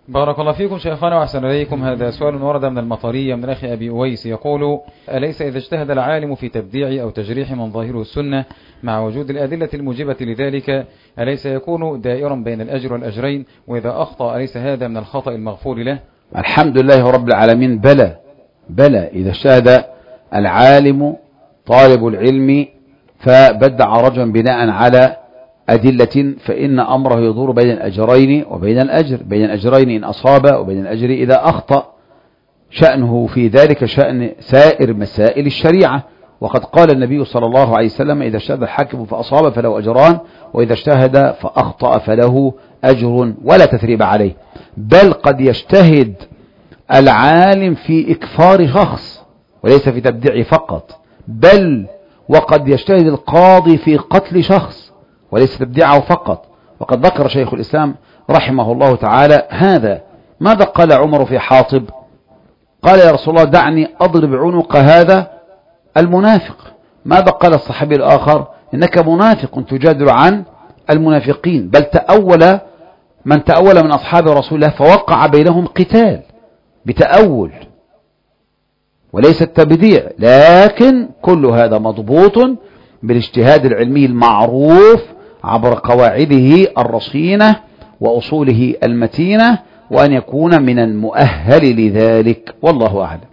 بارك الله فيكم شيخنا وأحسن إليكم. هذا سؤال ورد من المطرية من الأخ أبي أويس يقول: أليس إذا اجتهد العالم في تبديع أو تجريح من ظاهره السنة مع وجود الأدلة الموجبة لذلك أليس يكون دائرا بين الأجر والأجرين؟ وإذا أخطأ أليس هذا من الخطأ المغفور له؟ الحمد لله رب العالمين. بلى إذا اجتهد العالم طالب العلم فبدع رجلا بناء على أدلة فإن أمره يدور بين الأجرين وبين الأجر، بين الأجرين إن أصاب وبين الأجر إذا أخطأ. شأنه في ذلك شأن سائر مسائل الشريعة. وقد قال النبي صلى الله عليه وسلم: إذا اجتهد الحاكم فأصاب فله أجران، وإذا اجتهد فأخطأ فله أجر ولا تثريب عليه. بل قد يجتهد العالم في إكفار شخص وليس في تبديع فقط، بل وقد يجتهد القاضي في قتل شخص وليس تبديعه فقط. وقد ذكر شيخ الإسلام رحمه الله تعالى هذا. ماذا قال عمر في حاطب؟ قال: يا رسول الله دعني أضرب عنق هذا المنافق. ماذا قال الصحابي الآخر؟ إنك منافق تجادل عن المنافقين. بل تأول من تأول من أصحاب رسول الله فوقع بينهم قتال بتأول وليس التبديع، لكن كل هذا مضبوط بالاجتهاد العلمي المعروف عبر قواعده الرصينة وأصوله المتينة، وأن يكون من المؤهل لذلك، والله أعلم.